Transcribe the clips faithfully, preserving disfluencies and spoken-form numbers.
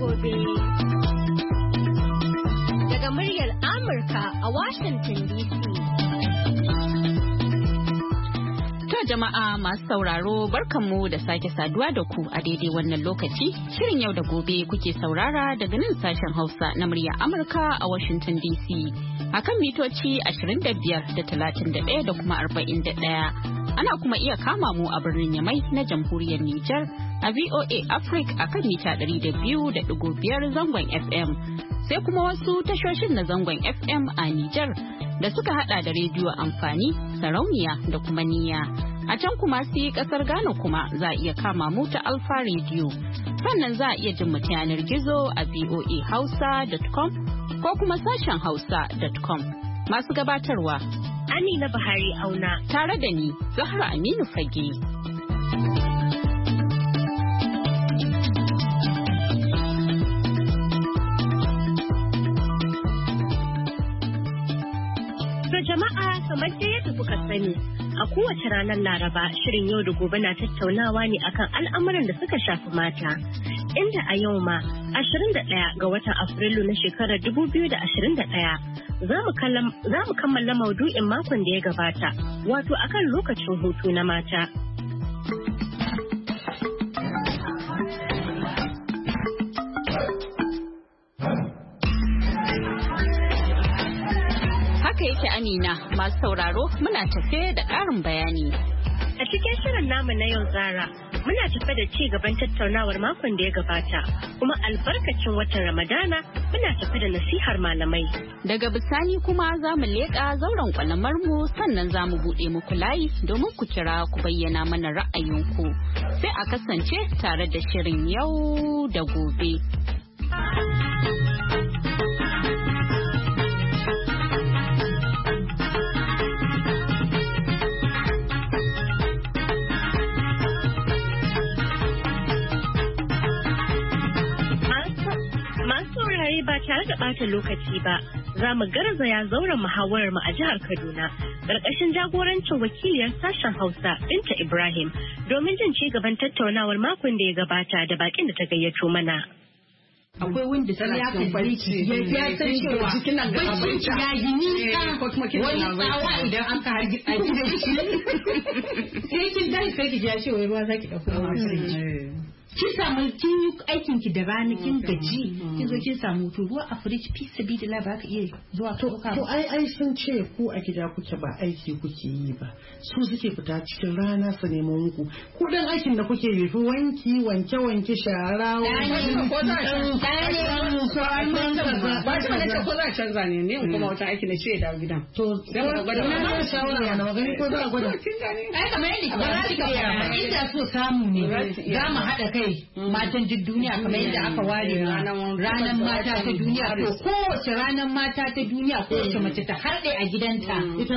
gobe. Daga muryar Amurka a Washington D C. To jama'a masu sauraro barkanmu da sake saduwa da ku a daidai wannan lokaci. Shirin yau da gobe kuke saurara daga nan sashen Hausa na muryar Amurka a Washington D C. Akan mitoci ashirin da biyar da talatin da ɗaya da kuma arba'in da ɗaya. Ana kuma iya kama mu a birnin Yamai na jamhuriyar Nijar a V O A Africa akan mita ɗari da biyu da ɗigo biyar zangon F M. Sai kuma wasu tashoshin na zangon F M a Nijar da suka hada da rediyo amfani, sarauniya da kuma niyya. A can kuma sai kasar Ghana kuma za a iya kama mu ta Alfa Radio. Sannan za a iya jin mu ta yanar gizo a v o a hausa dot com ko kuma sashen hausa dot com. Masu gabatarwa Amina Buhari Auna tare da ni Zahra Aminu Fage. To jama'a kamar dai yadda kuka sani a kowace ranar Laraba shirin yau da gobe na tattaunawa ne akan al'amuran da suka shafi mata. Inda a yau ma ashirin da ɗaya ga watan Afrilu na shekarar dubu biyu da ashirin da ɗaya za mu kammala maudu'in makon da ya gabata wato akan lokacin hutu na mata. Haka yake Amina, masu sauraro muna tafe da ƙarin bayani. A cikin shirin namu na yau Zara, muna tafe da ci gaban tattaunawar makon da ya gabata, kuma albarkacin watan Ramadana muna tafe da nasihar malamai. Daga bisani kuma za mu leƙa zauren kwalamar mu sannan za mu buɗe muku layi domin ku kira ku bayyana mana ra'ayinku. Sai a kasance tare da shirin yau da gobe. Ba tare da ɓata lokaci ba, za mu garzaya zauren muhawarar mu a jihar Kaduna, ƙarƙashin jagorancin wakiliyar sashen Hausa Binta Ibrahim, domin jin ci gaban tattaunawar makon da ya gabata da bakin da ta gayyato mana. Akwai wanda tana cikin barci ya san cewa barci ya yi nisa wani tsawa idan an ka hargi a gidan shi sai kin dai sai ki ja shi wai ruwa zaki dauko masu kin samu kin yi aikin ki da rana kin gaji kin zo kin samu to ruwa a fridge fi sabidillah ba ka iya zuwa to to ai ai sun ce ku a gida kuke ba aiki kuke yi ba su suke fita cikin rana su nemo muku ku dan aikin da kuke yi fi wanki wanke wanke shara ko za ba ta ne ko za a canza ne ne kuma wata aiki na ce da gidan to sai mu gwada na shawara na magani ko za a gwada ai kamar yadda ba za ka fara inda so samu ne za mu haɗa kai matan duk duniya kamar yadda aka ware ranar mata ta duniya to kowace ranar mata ta duniya kowace mace ta harɗe a gidanta ita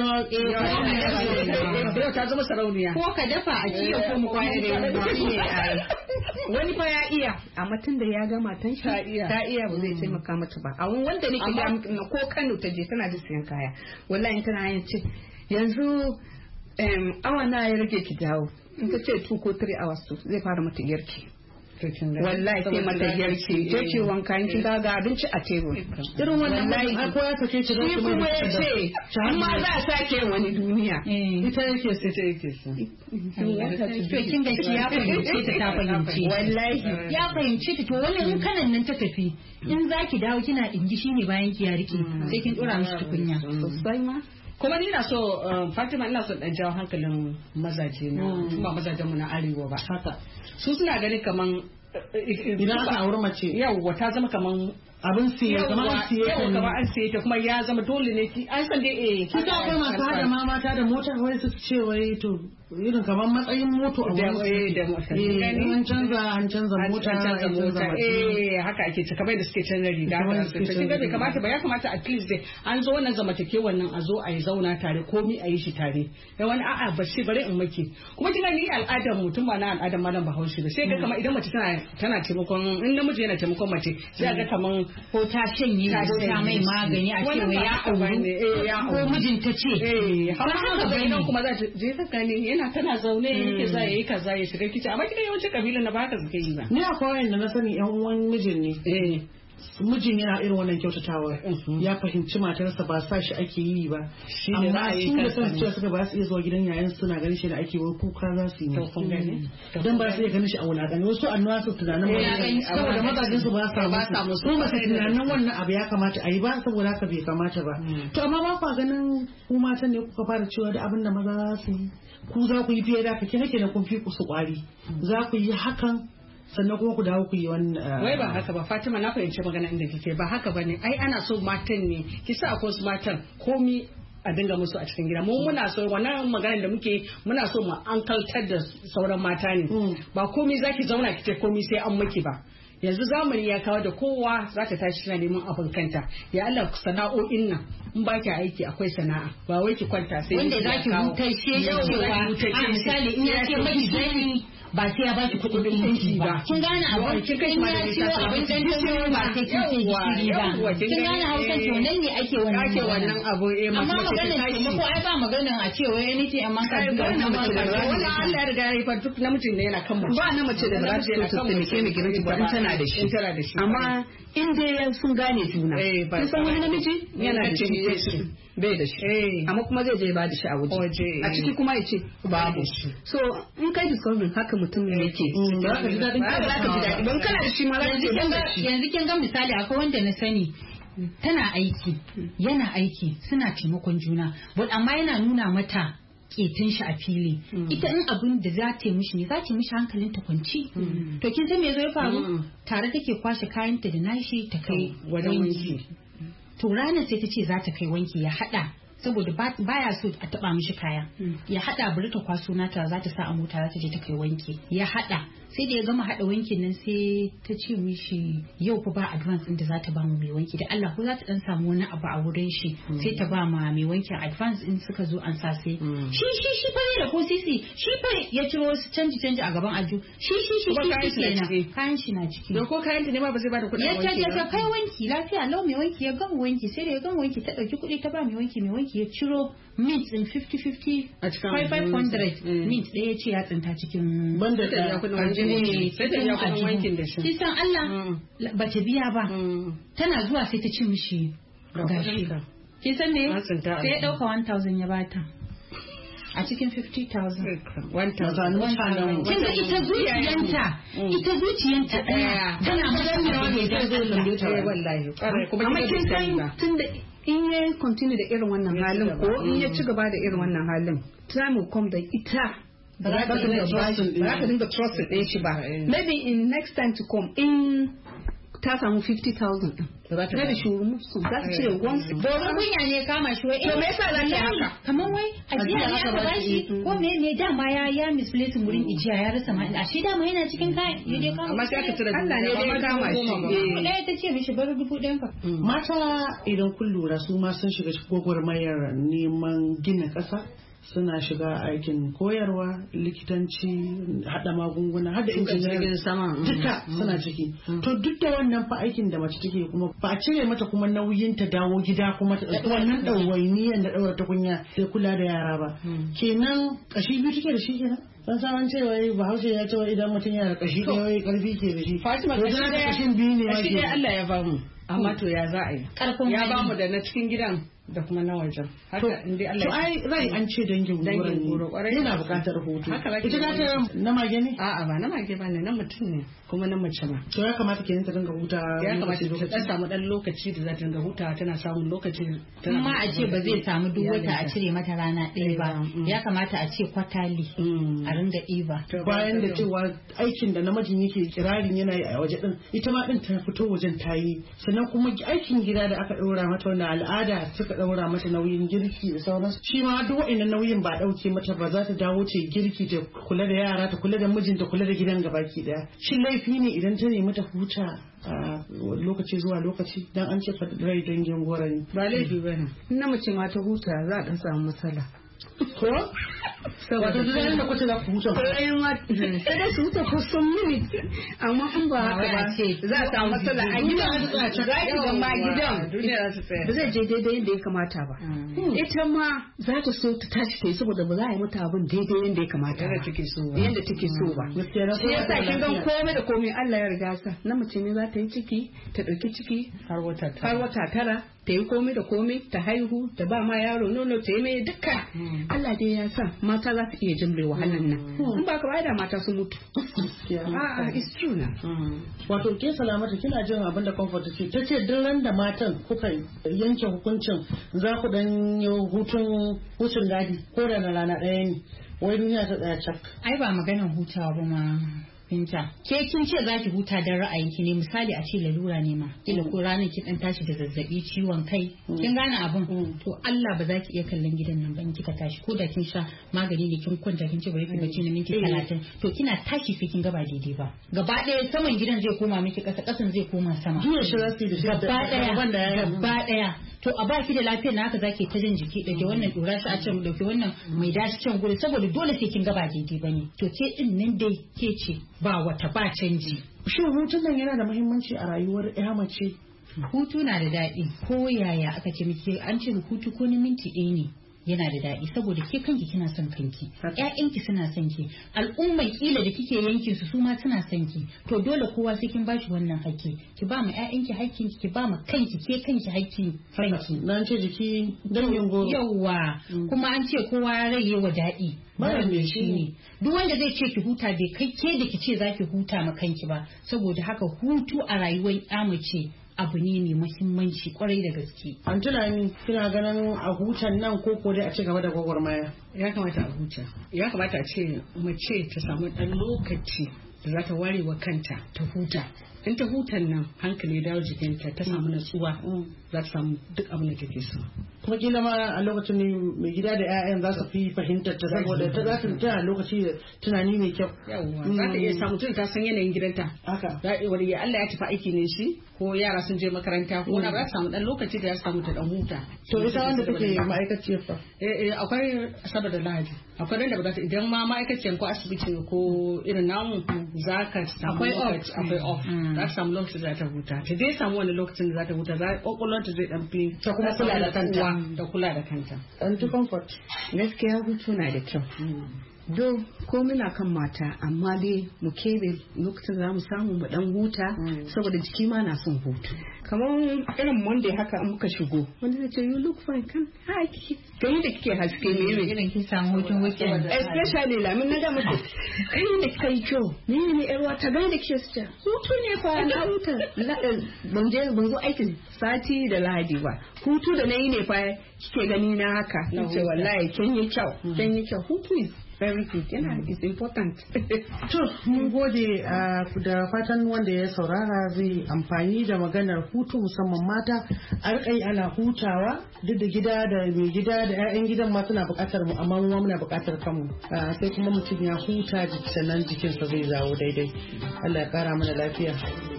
ma ta zama sarauniya ko ka dafa a ciye ko mu kwaya da wani fa ya iya amma tun da ya ga matan shi ta iya ba zai taimaka mata ba a wanda nake ga ko Kano ta je tana da siyan kaya wallahi tana yin ce yanzu awa na ya rage ki dawo in ta ce two ko three hours to zai fara mata girki wallahi sai mata girki ta ce wanka in kin ga abinci a tebur irin wannan wallahi ko ya kace ci da kuma ya ce amma za a sake wani duniya ita yake sai ta yake so to kin ga shi ya fahimce ta ta fahimce wallahi ya fahimce ta to wannan in kanan nan ta tafi in zaki dawo kina dingi shine bayan ki ya rike sai kin dora mishi tukunya sosai ma kuma ni na so Fatima ina so dan jawo hankalin mazaje na kuma mazajen mu na arewa ba haka su suna ganin kaman idan aka aure mace yawwa ta zama kaman abin siye kamar an siye ta kamar an siye ta kuma ya zama dole ne ki an san dai eh ki ta akwai masu hada ma mata da mota wai su ce wai to irin kamar matsayin moto a wani da mota eh an canza an canza mota an canza mota eh haka ake ce kamar da suke canza riga da su kin ga bai kamata ba ya kamata at least dai an zo wannan zamantakewan nan a zo a yi zauna tare komai a yi shi tare da wani a'a ba shi bare in maki kuma kin ga ni al'adar mutum ba na al'adar malam Bahaushe ba sai ga kamar idan mace tana tana taimakon in namiji yana taimakon mace sai ga kamar ko ta shanye ko ta mai magani a cewa ya aure ko mijinta ce eh har haka bai nan kuma za ta je ta gani yana tana zaune yake za yayi kaza ya shiga kici amma kika yawanci kabilan na ba haka suke yi ba ni akwai wanda na sani yan uwan mijin ne eh mijin yana irin wannan kyautatawa ya fahimci matarsa ba sa shi ake yi ba shi ne ra'ayi su da san cewa suka ba su iya zuwa gidan yayan suna ganin shi da ake wai kuka za su yi dan ba su iya ganin shi a wulaƙani wasu annuwa su tunanin ba saboda mazajin su ba sa musu su ba su tunanin wannan abu ya kamata a yi ba saboda haka bai kamata ba to amma ba kwa ganin ku matan ne kuka fara cewa da abin da maza za su yi ku za ku yi fiye da kake nake da kun fi ku su kwari za ku yi hakan sannan kuma ku dawo ku yi wannan wai ba haka ba Fatima na fahimci magana inda kike ba haka bane ai ana so matan ne kisa akwai su matan komi a dinga musu a cikin gida mu muna so wannan magana da muke muna so mu ankaltar da sauran mata ne ba komi zaki zauna kike komi sai an miki ba yanzu zamani ya kawo da kowa za ta tashi tana neman abin kanta ya Allah sana'o'in nan in ba ki aiki akwai sana'a ba wai ki kwanta sai wanda za ki hutashe cewa a misali in ya ce mai zani ba sai ya baki kuɗin ɗinki ba kin gane abin kin kai ma da siyo abin dan dan ba sai kin ce gishiri ba kin gane hausa to nan ne ake wannan ake wannan abu eh amma maganar taimako ai ba maganar a ce wai ni ce amma ka ga wannan wannan Allah ya riga ya fa duk namijin ne yana kan mace ba na mace da za ta so ta taimake ni gidan ba in tana da shi amma in dai sun gane juna kin san wani namiji yana da shi bai da shi amma kuma zai je ba da shi a waje a ciki kuma ya ce babu shi so in kai discovering haka mutum ne yake ba ka ji dadin ba ka ji dadin ban kana da shi ma yanzu kin ga misali akwai wanda na sani tana aiki yana aiki suna taimakon juna but amma yana nuna mata ketin shi a fili ita in abin da za ta yi mishi ne za ta yi mishi hankalin ta kwanci to kin san me zai faru tare take kwashe kayanta da nashi ta kai wanki to ranar sai ta ce za ta kai wanki ya hada saboda baya so a taba mishi kaya ya hada bari ta kwaso nata za ta sa a mota za ta je ta kai wanki ya hada sai da ya gama hada wankin nan sai ta ce mishi yau fa ba advance din da za ta ba mu mai wanki da Allah ko za ta dan samu wani abu a wurin shi sai ta ba ma mai wankin advance in suka zo an sa sai shi shi shi fa da ko sisi shi fa ya ciro wasu canji canji a gaban aju shi shi shi shi kayan shi na ciki da ko kayan ta ne ma ba zai ba da kuɗin wanki ya ta kai wanki lafiya lau mai wanki ya gama wanki sai da ya gama wanki ta dauki kuɗi ta ba mai wanki mai wanki ya ciro mint in fifty fifty five hundred mint ɗaya ce ya tsinta cikin banda da kudin wanki sai da ya kudin wankin da shi kisan Allah ba ta biya ba tana zuwa sai ta ci mishi gashi kisan ne sai ya dauka one thousand ya bata a cikin fifty thousand one thousand kin ga ita zuciyanta ita zuciyanta daya tana magana da ita zai lambe ta wallahi kuma amma kin san tunda in ya continue da irin wannan halin ko in ya ci gaba da irin wannan halin time will come da ita ba za ta dinga trust ɗin shi ba maybe in next time to come in ta samu fifty thousand da da shuru musu za ta cire once domin kunya ne kama shi wai to me yasa za ta haka kamar wai ajiya ne aka ba shi ko me ne dama ya ya misplace wurin ijiya ya rasa ma a shi dama yana cikin kayan ya dai kama amma sai aka cire Allah ne dai kama shi ɗaya ta ce mishi bari dubu ɗayan ka mata idan kun lura su ma sun shiga gwagwarmayar neman gina ƙasa suna shiga aikin koyarwa likitanci hada magunguna hada injiniyarin sama duka suna ciki to duk da wannan fa aikin da mace take kuma ba a cire mata kuma nauyin ta dawo gida kuma ta ɗauki wannan ɗawainiyan da ɗaura ta kunya sai kula da yara ba kenan kashi biyu take da shi kenan san san cewa bahaushe ya ce idan mutum yana da kashi ɗaya wai karfi ke da shi Fatima kashin biyu ne kashi ɗaya Allah ya bamu amma to ya za a yi ya bamu da na cikin gidan da kuma na wajen haka inda Allah to ai rai an ce dangin dangin goro kwarai yana buƙatar hutu ita za ta na mage ne a'a ba na mage ba ne na mutum ne kuma na mace ma to ya kamata kenan ta dinga huta ya kamata ta dan samu dan lokaci da za ta dinga huta tana samun lokaci kuma a ce ba zai samu duk wata a cire mata rana ɗaya ba ya kamata a ce kwatali a ringa ɗiba bayan da cewa aikin da namijin yake kirarin yana yi a waje din ita ma din ta fito wajen ta yi sannan kuma aikin gida da aka ɗora mata wanda al'ada suka ɗaura mata nauyin girki da sauransu shi ma duk wa'annan nauyin ba ɗauke mata ba za ta dawo ce girki ta kula da yara ta kula da mijinta kula da gidan gabaki daya shi laifi ne idan ta nemi ta huta a lokaci zuwa lokaci dan an ce rai dangin gora ne ba laifi ba ne na mace ma ta huta za a dan samu matsala ko wato duk da kuce za ku huta sai ma sai da su huta for some minutes amma in ba haka ba za a samu matsala a gidan za ki ga ma gidan ba zai je daidai yadda ya kamata ba ita ma za ta so ta tashi ta yi saboda ba za a yi mata abin daidai yadda ya kamata ba yadda take so ba shi yasa kin ga komai da komai Allah ya riga sa na mace ne za ta yi ciki ta dauki ciki har wata tara ta yi komai da komai ta haihu ta ba ma yaro nono ta yi mai duka Allah dai ya sa mata za su iya jimre wahalan nan in ba ka ba da mata su mutu a'a it's true na wato ke Salamatu kina jin abin da Comfort ce ta ce duk ran da matan kuka yanke hukuncin za ku dan yi hutun wucin gadi ko da na rana ɗaya ne wai duniya ta tsaya cak ai ba maganar hutawa ba ma Binta, ke kin ce za ki huta don ra'ayinki ne misali a ce lalura ne ma kila ko ranar ki dan tashi da zazzabi ciwon kai kin gane abin to Allah ba za ki iya kallon gidan nan ba in kika tashi ko da kin sha magani ne kin kwanta kin ce bari ki bacci na minti talatin to kina tashi sai kin ga ba daidai ba gaba ɗaya saman gidan zai koma miki ƙasa ƙasan zai koma sama jiya shi za su yi da gaba ɗaya gaba ɗaya to a baki da lafiyar na haka zaki ta jin jiki da wannan dora shi a can dauke wannan mai dashi can gudu saboda dole sai kin ga ba daidai bane to ke din nan dai ke ce ba wata ba canji shin hutun nan yana da muhimmanci a rayuwar ya mace hutu na da daɗi ko yaya aka ce miki an ce hutu ko na minti ɗaya ne yana da daɗi saboda ke kanki kina son kanki ƴaƴanki suna son ki al'ummar kila da kike yankin su suma suna son ki to dole kowa sai kin bashi wannan haƙƙi ki ba mu ƴaƴanki haƙƙin ki ba mu kanki ke kanki haƙƙin kanki nan ce jiki dangin goro yawa kuma an ce kowa ya rage wa daɗi mara me shi ne duk wanda zai ce ki huta bai kai ke da ki ce zaki huta ma kanki ba saboda haka hutu a rayuwar ƴa mace abu ne mai muhimmanci kwarai da gaske. An tunani kina ganin a hutan nan ko ko dai a ci gaba da gwagwarmaya? Ya kamata a huta. Ya kamata a ce mace ta samu ɗan lokaci da za ta ware wa kanta ta huta. In ta hutan nan hankali dawo jikinta ta samu natsuwa za ta samu duk abin da take so. Kuma kila ma a lokacin ne mai gida da 'ya'yan za su fi fahimtar ta saboda ta za ta tana lokaci da tunani mai kyau. Yawwa za ta iya samu tun ta san yanayin gidanta. Haka. Wani Allah ya tafi aiki ne shi ko yara sun je makaranta ko na za su samu dan lokaci da ya samu ta dan huta. To ita wanda take ma'aikaciyar fa. Eh eh akwai Asabar da Lahadi. Akwai da ba za ta idan ma ma'aikaciyar ko asibiti ko irin namu za ka samu lokaci akwai off. Za ta samu lokacin da za ta huta. Ta dai samu wani lokacin da za ta huta za kokolonta zai dan fi ta kuma kula da kanta. Da kula da kanta. And to comfort. Gaskiya hutu na da kyau. Do ko muna kan mata amma dai mu kebe lokacin za mu samu mu dan huta saboda jiki ma na son hutu. Kamar irin Monday haka an muka shigo. Wanda zai ce you look fine kan haki. Kai da kike haske ne ne irin kin samu hutun weekend. Especially lamin na da muke. Kai da kai kyau. Ni ne yar wata gai da kike su hutu ne fa na huta. Ban je ban zo aikin sati da Lahadi ba. Hutu da nayi ne fa kike gani na haka. Nace wallahi kin yi kyau. Kin yi kyau. Hutu is very good. Yana is important. To mun gode da fatan wanda ya saurara zai amfani da maganar hutu musamman mata a rikai ana hutawa duk da gida da mai gida da 'ya'yan gidan ma suna buƙatar mu amma mu muna buƙatar kanmu sai kuma mutum ya huta sannan jikinsa zai zawo daidai. Allah ya kara mana lafiya.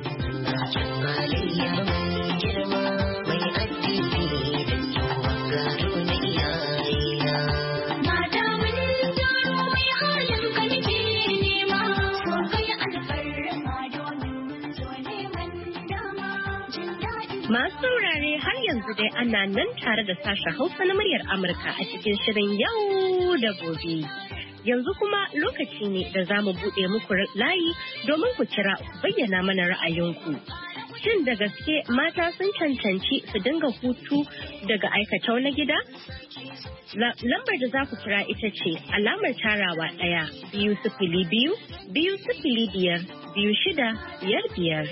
Masu saurare har yanzu dai ana nan tare da sashen Hausa na muryar Amurka a cikin shirin yau da gobe. Yanzu kuma lokaci ne da za mu buɗe muku layi domin ku kira bayyana mana ra'ayinku. Shin da gaske mata sun cancanci su dinga hutu daga aikatau na gida? Lambar da za ku kira ita ce alamar tarawa ɗaya biyu sifili biyu biyu sifili biyar biyu shida biyar biyar.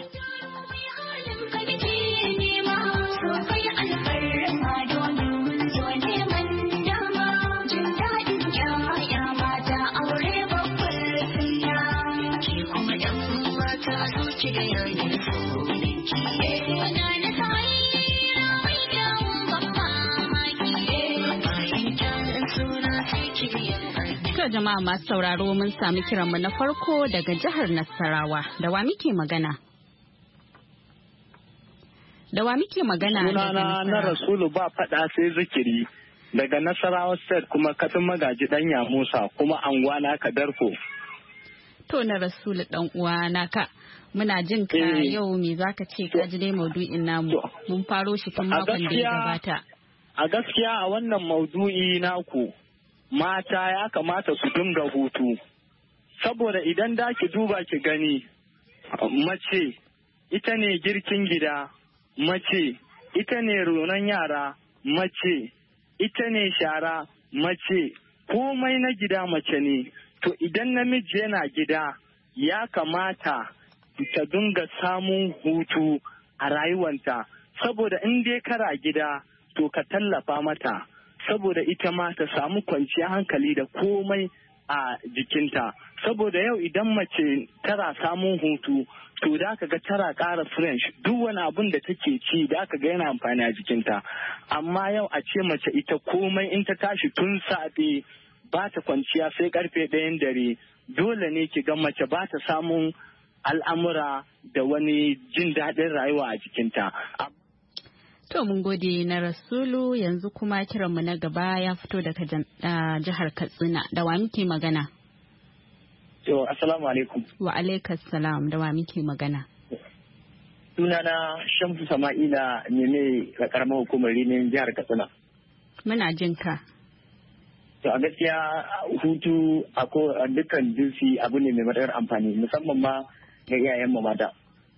Jama'a masu sauraro mun sami kiranmu na farko daga jihar Nasarawa. Da wa muke magana? Da wa muke magana? Sunana na Rasulu ba faɗa sai zikiri. daga Nasarawa State kuma kafin magaji ɗanya Musa kuma angwana Kadarko. To na Rasulu ɗan uwa naka. Muna jin ka yau me zaka ce ka ji dai maudu'in namu. Mun faro shi tun makon da ya gabata. A gaskiya a wannan maudu'i naku mata ya kamata su dinga hutu. Saboda idan da ki duba ki gani mace ita ne girkin gida, mace ita ne renon yara, mace ita ne shara, mace komai na gida mace ne. To idan namiji yana gida ya kamata ta dinga samun hutu a rayuwanta. Saboda in dai kara gida to ka tallafa mata. Saboda ita ma ta samu kwanciyar hankali da komai a jikinta. Saboda yau idan mace tara samun hutu to da ka ga tara ƙara french duk wani abun da take ci da ka ga yana amfani a jikinta. Amma yau a ce mace ita komai in ta tashi tun safe ba ta kwanciya sai karfe ɗayan dare, dole ne ki ga mace ba ta samun al'amura da wani jin daɗin rayuwa a jikinta. To mun gode na Rasulu. Yanzu kuma kiranmu na gaba ya fito daga jihar Katsina. Da wa muke magana? To, assalamu alaikum. Wa alaikas salam. Da wa muke magana? Sunana Shamsu Sama'ila ne ne ga karamar hukumar Rinin jihar Katsina. Muna jin ka. To a gaskiya hutu a dukkan jinsi abu ne mai matuƙar amfani musamman ma ga iyayen mu mata.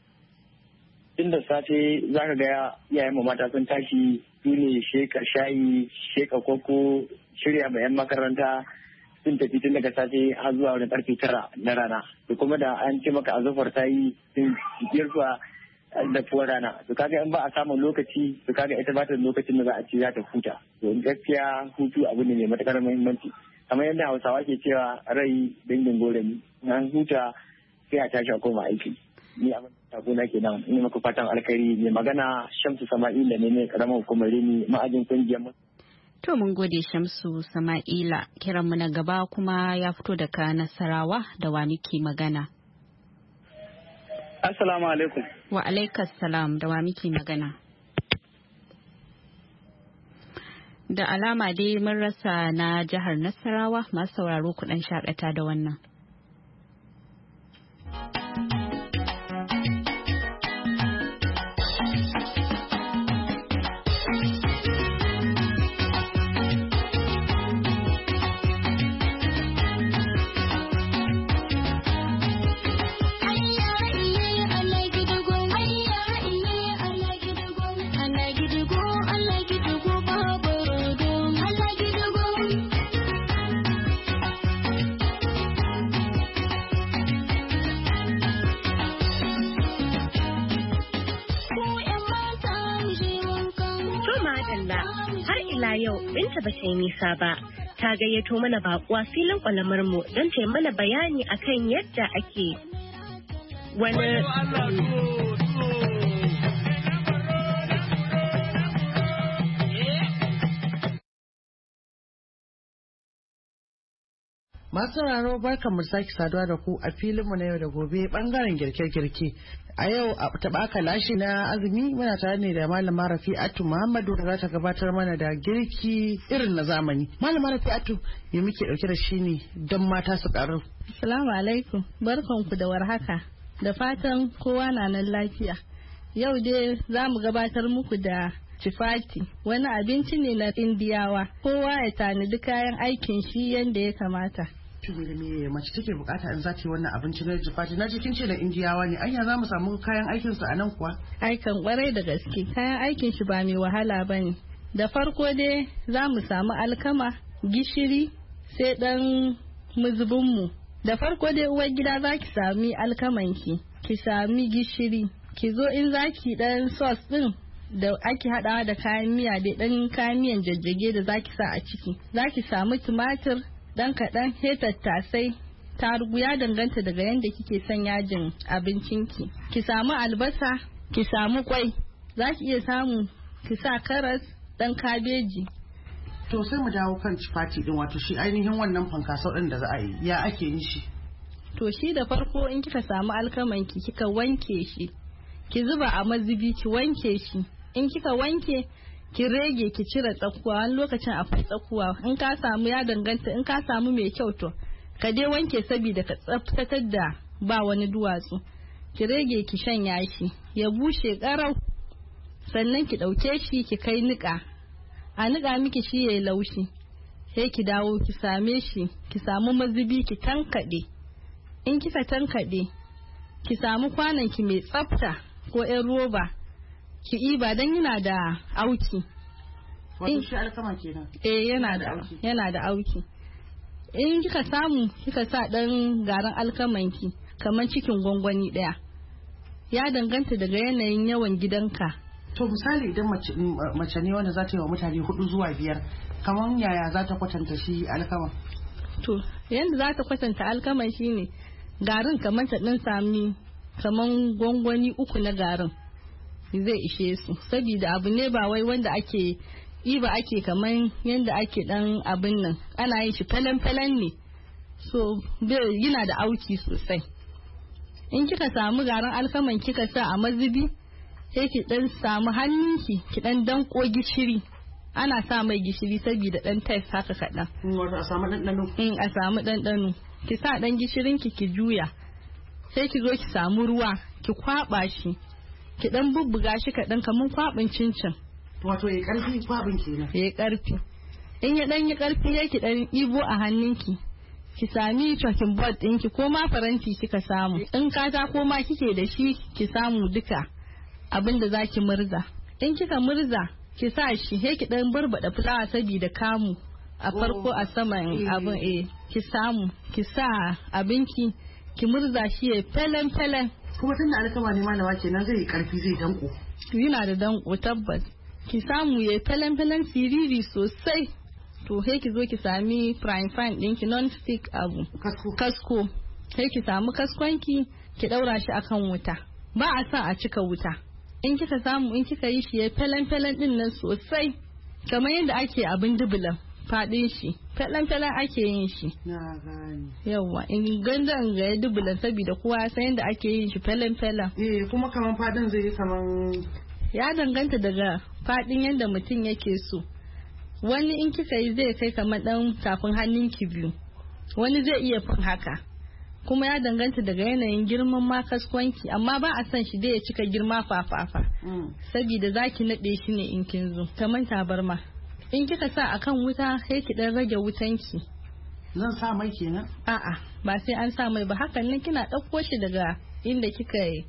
Tun da safe za ka ga iyayen mu mata sun tashi su ne sheka shayi, sheka koko, shirya ma 'yan makaranta sun tafi tun daga safe har zuwa wani karfe tara na rana. To kuma da an ce maka azufar ta yi sun girka da tuwar rana. To kaga in ba a samun lokaci, to kaga ita ba ta lokacin da za a ce za ta huta. To gaskiya hutu abu ne mai matuƙar muhimmanci. Kamar yadda Hausawa ke cewa rai dangin gore ne. An huta sai a tashi a koma aiki. Ni abin da na kenan ina maka fatan alkhairi mai magana Shamsu Sama'ila ne ne karamar hukumar Rini ma'ajin kungiyar mu. To mun gode Shamsu Sama'ila. Kiran mu na gaba kuma ya fito daga Nasarawa. Da wa muke magana? Assalamu alaikum. Wa alaikas salam. Da wa muke magana? Da alama dai mun rasa na jihar Nasarawa. Masu sauraro kuɗan shaƙata da wannan. Yau Binta ba ta yi nisa ba, ta gayyato mana bakuwa filin kwalamar mu don ta mana bayani akan yadda ake wani Masu sauraro barkan mu sake saduwa da ku a filinmu na yau da gobe bangaren girke-girke. A yau a taɓaka lashi na azumi muna tare ne da Malama Rafi'atu Muhammadu da za ta gabatar mana da girki irin na zamani. Malama Rafi'atu me muke ɗauke da shi ne don mata su ƙaru? Assalamu alaikum, barkanku da warhaka. Da fatan kowa na nan lafiya. Yau dai za mu gabatar muku da chifati, wani abinci ne na Indiyawa. Kowa ya tanadi kayan aikin shi yadda ya kamata. Tumi da me mace take bukata in za ta yi wannan abinci na chifati? Na jikin ce da Indiyawa ne. Anya za mu samu kayan aikin su a nan kuwa? Aikan kwarai da gaske. Kayan aikin shi ba mai wahala bane. Da farko dai za mu samu alkama, gishiri, sai dan muzubin mu. Da farko dai uwar gida za ki sami alkaman ki, ki sami gishiri, ki zo in za ki dan sauce din da ake hadawa da kayan miya dai dan kayan miyan jajjage da zaki sa a ciki. Zaki samu tumatir dan kaɗan, he tattasai, tarugu, ya danganta daga yadda kike son yajin abincinki. Ki samu albasa, ki samu kwai, zaki iya samu ki sa karas, dan kabeji. To sai mu dawo kan chifati din, wato shi ainihin wannan fankasau din da za a yi, ya ake yin shi? To shi da farko in kika samu alkamanki kika wanke shi, ki zuba a mazubi ki wanke shi. In kika wanke ki rage ki cire tsakuwa, wani lokacin akwai tsakuwa, in ka samu ya danganta, in ka samu mai kyau to ka dai wanke saboda ka tsaftatar da ba wani duwatsu, ki rage ki shanya shi ya bushe karau, sannan ki dauke shi ki kai nika, a nika miki shi yayi laushi, sai ki dawo ki same shi, ki samu mazubi ki tankade, in kika tankade ki samu kwanan ki mai tsafta ko yan roba ki iba dan yana da auki. Wato shi alkama kenan. Eh yana da yana da auki. In kika samu kika sa dan garin alkaman ki kamar cikin gwangwani daya, ya danganta daga yanayin yawan gidanka. To misali idan mace ne wanda za ta yi wa mutane hudu zuwa biyar, kamar yaya za ta kwatanta shi alkama? To yanda za ta kwatanta alkaman shine garin kamar ta dan sami kamar gwangwani uku na garin zai ishe su, saboda abu ne ba wai wanda ake yi ba ake kamar yanda ake dan abin nan, ana yin shi falen-falen ne, so yana da auki sosai. In kika samu garin alkaman kika sa a mazubi, sai ki dan samu hannunki ki dan danko gishiri, ana sa mai gishiri saboda dan taste haka kadan, a samu dandano. in a samu dandano ki sa dan gishirin ki ki juya, sai ki zo ki samu ruwa ki kwaba shi, ki dan bubbuga shi kadan kaman kwabin cincin. Wato yayi karfi kwabin kenan. Yayi karfi. In ya dan yi karfi yake dan ibo a hannunki, ki sami chopping board ɗinki ko ma faranti kika samu, in katako ma kike da shi ki samu duka abinda zaki murza. In kika murza ki sa shi, sai ki dan barbada fulawa saboda kamu a farko a saman abin, eh ki samu ki sa abinki ki murza shi ya felen felen. Kuma tunda alkama ne malama kenan zai yi karfi, zai danko. Yana da danko tabbas. Ki samu ya felen felen siriri sosai. To sai ki zo ki sami frying pan ɗinki non stick abu Kasko. kasko, sai ki samu kaskonki ki daura shi akan wuta, ba a sa a cika wuta. In kika samu in kika yi shi ya felen felen din nan sosai, kamar yadda ake abin dubulan fadin shi felen felen ake yin shi. Na gani. Yawwa in gandan ga ya dubulan saboda kowa ya san yadda ake yin shi felen felen. Eh kuma kaman fadin zai yi kaman, ya danganta daga fadin yadda mutum yake so. Wani in kika yi zai kai kamar dan tafin hannunki biyu, wani zai iya fin haka, kuma ya danganta daga yanayin girman ma kaskwanki, amma ba a san shi da ya cika girma fafafa, saboda zaki nade shi ne in kin zo kamar tabarma. In kika sa akan wuta sai ki dan rage wutanki. Zan sa mai kenan? A'a ba sai an sa mai ba, hakan nan kina ɗauko shi daga inda kika yi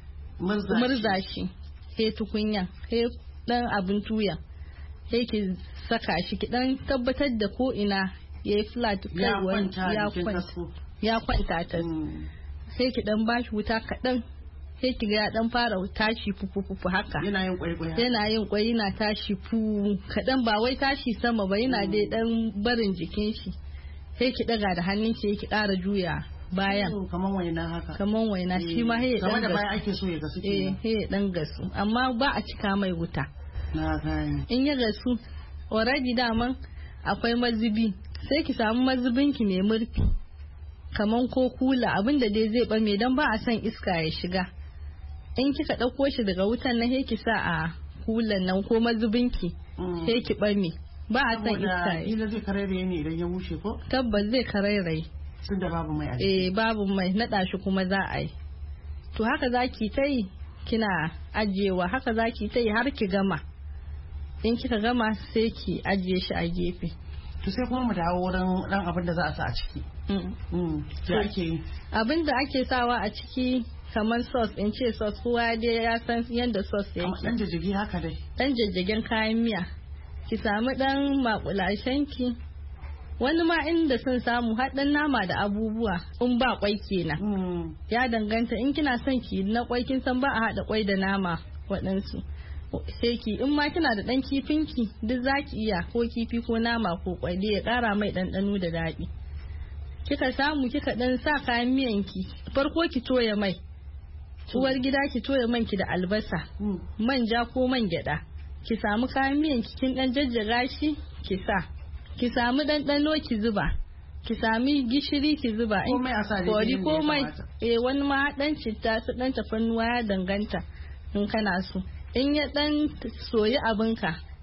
murza shi, sai tukunya sai dan abin tuya, sai ki saka shi ki dan tabbatar da ko ina yayi flat, ya kwanta ya kwanta ya kwanta ta, sai ki dan bashi wuta kadan, sai ki ga ya dan fara tashi fufufu haka, yana yin kwai kwai yana yin kwai yana tashi fu kadan, ba wai tashi sama ba, yana dai dan barin jikin shi, sai ki daga da hannun ki ki ƙara juya bayan kaman waina haka, kaman waina shi ma sai ya dan gasu, da bayan ake so ya gasu eh sai ya dan gasu, amma ba a cika mai wuta. Na gani. In ya gasu already daman akwai mazubi, sai ki samu mazubin ki mai murfi kaman ko kula, abinda dai zai bame dan ba a son iska ya shiga. In kika dauko shi daga wutan nan sai ki sa a kulan nan ko mazubin ki, sai ki bame, ba a son iska. Ila zai karairaye ne idan ya bushe ko? Tabbas zai karairaye. Tunda babu mai a eh babu mai, nada shi kuma za a yi. To haka zaki ta yi kina ajiyewa, haka zaki ta yi har ki gama. In kika gama sai ki ajiye shi a gefe. To sai kuma mu dawo wurin dan abin da za a sa a ciki. Mm. Ya ake yi? Abin da ake sawa a ciki kamar sauce, in ce sauce kowa dai ya san yadda sauce yake. Dan jajjage haka dai. Dan jajjagen kayan miya. Ki samu dan makulashen ki. Wani ma inda sun samu haɗin nama da abubuwa in ba kwai kenan. Mm. Ya danganta, in kina son ki na kwai kin san ba a haɗa kwai da nama waɗansu. Sai ki in ma kina da dan kifinki duk zaki iya, ko kifi ko nama ko kwai ya kara mai ɗanɗano da daɗi. Kika samu kika dan sa kayan miyan ki, farko ki toya mai, uwar gida ki toya man ki da albasa, manja ko man gyada, ki samu kayan miyan ki kin dan jajjaga shi ki sa, ki samu ɗanɗano ki zuba, ki sami gishiri ki zuba, in kori ko mai eh wani ma dan citta su dan tafannuwa ya danganta in kana so. In ya dan soyi abinka,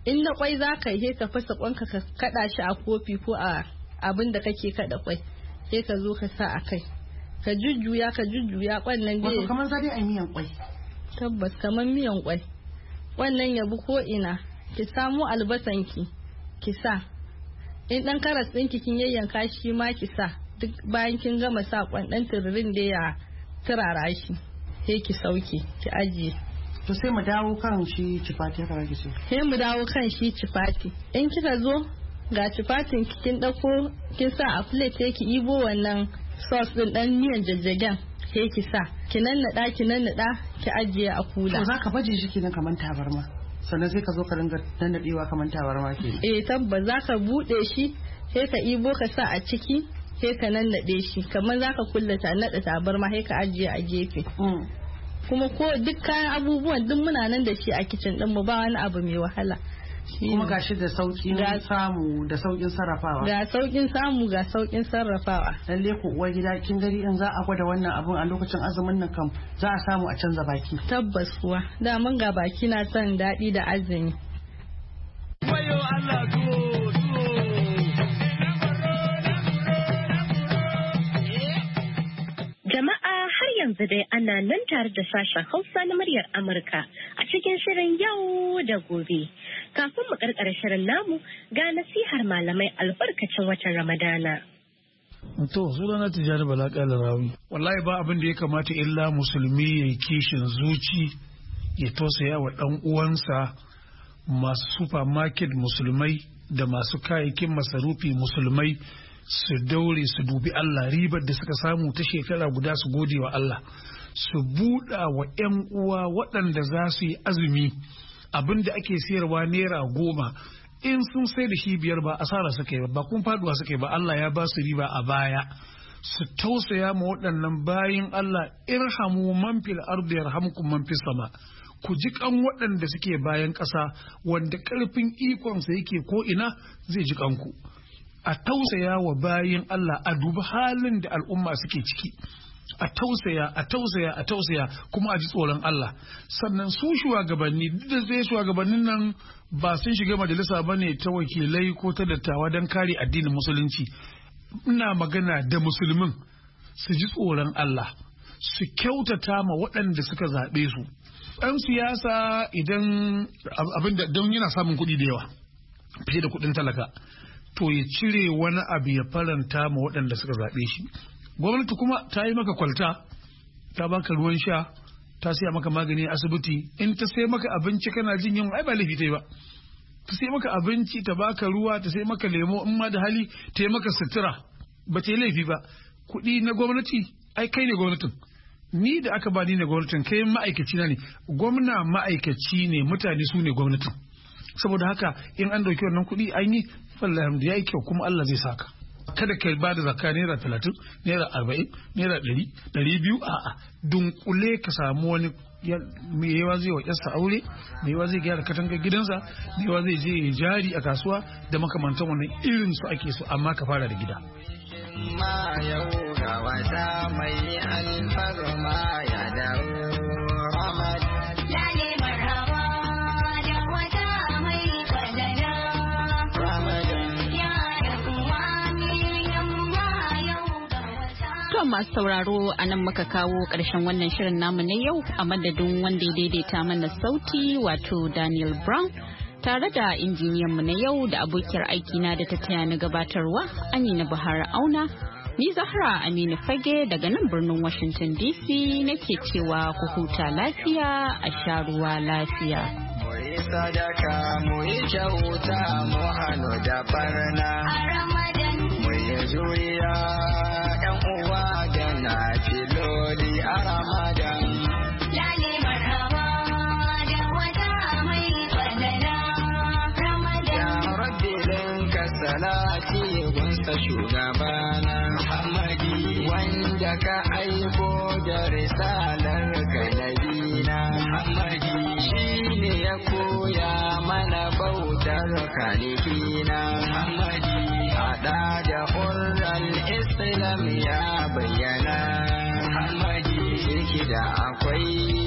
in na kwai za ka yi ka fasa kwanka ka kada shi a kofi ko a abin da kake kada kwai sai ka zo ka sa a kai ka jujjuya ka jujjuya kwan nan wato kamar za dai a miyan kwai. Tabbas kamar miyan kwai wannan yabu ko ina ki samu albasan ki ki sa in dan karas ɗinki kin yayyanka shi ma ki sa duk bayan kin gama sa kwan dan tururin da ya turara shi sai ki sauke ki ajiye. To sai mu dawo kan shi cifati haka kake so. Sai mu dawo kan shi cifati. In kika zo ga cifatin kin dauko kin sa a plate sai ki ibo wannan sauce din dan miyan jajjagen sai ki sa ki nannada ki nannada ki ajiye a kula. To zaka baje shi kenan kaman tabarma. Sannan sai ka zo ka ringa nannadewa kaman tabarma ke. Eh tabbas zaka bude shi sai ka ibo ka sa a ciki sai ka nannade shi kamar zaka kullata nada tabarma sai ka ajiye a gefe. Kuma ko duk kayan abubuwan duk muna nan da shi a kicin din mu ba wani abu mai wahala. Kuma gashi da sauƙin samu da sauƙin sarrafawa. Ga sauƙin samu ga sauƙin sarrafawa. Lalle ku uwar gida kin gari in za a gwada wannan abun a lokacin azumin nan kam za a samu a canza baki. Tabbas kuwa da mun ga baki na son daɗi da azumi. Wayo Allah duwo Jama'a har yanzu dai ana nan tare da sashen Hausa na muryar Amurka a cikin shirin yau da gobe. Kafin mu karkare shirin namu ga nasihar malamai albarkacin watan Ramadana. To, sunana Tijjani Bala Kalarawi. Wallahi ba abin da ya kamata illa musulmi ya yi kishin zuci ya tausaya wa ɗan uwansa masu supermarket musulmai da masu kayayyakin masarufi musulmai su daure su dubi Allah ribar da suka samu ta shekara guda su gode wa Allah su buɗa wa 'yan uwa waɗanda za su yi azumi abin da ake sayarwa naira goma in sun sai da shi biyar ba asara suka yi ba kun faduwa suka yi ba Allah ya ba su riba a baya su tausaya ma waɗannan bayin Allah irhamu man fil ardi yarhamkum man fis sama ku ji kan waɗanda suke bayan ƙasa wanda ƙarfin ikonsa yake ko ina zai ji kanku a tausaya wa bayin Allah a dubi halin da al'umma suke ciki a tausaya a tausaya a tausaya kuma a ji tsoron Allah sannan su shugabanni duk da zai shugabannin nan ba sun shiga majalisa bane ta wakilai ko ta dattawa don kare addinin musulunci ina magana da musulmin su ji tsoron Allah su kyautata ma waɗanda suka zaɓe su ɗan siyasa idan abinda don yana samun kuɗi da yawa fiye da kuɗin talaka to ya cire wani abu ya faranta ma waɗanda suka zaɓe shi gwamnati kuma ta yi maka kwalta ta baka ruwan sha ta siya maka magani a asibiti in ta sai maka abinci kana jin yin ai ba laifi ta yi ba ta sai maka abinci ta baka ruwa ta sai maka lemo in ma da hali ta yi maka sutura ba ta yi laifi ba kuɗi na gwamnati ai kai ne gwamnatin ni da aka ba ni ne gwamnatin kai ma'aikaci na ne gwamna ma'aikaci ne mutane su ne gwamnatin saboda haka in an dauki wannan kuɗi an yi wallahi ya yi kyau kuma Allah zai saka kada ka ba da zakka naira talatin naira arba'in naira ɗari ɗari biyu a'a dunkule ka samu wani mai yawa zai wa yarsa aure mai yawa zai gyara katangar gidansa mai yawa zai je jari a kasuwa da makamantan wannan irin su ake so amma ka fara da gida ma yau ga wata mai alfarma ya dawo Ramadan masu sauraro a nan muka kawo ƙarshen wannan shirin namu na yau a madadin wanda ya daidaita mana sauti wato Daniel Brown tare da injiniyan mu na yau da abokiyar aikina da ta taya ni gabatarwa Amina Buhari Auna ni Zahra Aminu Fage daga nan birnin Washington D C nake cewa ku huta lafiya a sha ruwa lafiya. Sadaka mu yi kyauta mu hannu da barna mu yi juriya yan uwa da na filoli a Ramadan. Lale marhaba da wata mai fadala Ramadan. Ya rabbi linka salati gunsa shugabana Muhammadi wanda ka aiko da risalar ka nabina Muhammadi shine ya koya mana bautar kalikina Muhammadi hada da hurral islam ya bayyana Muhammadi shirki da akwai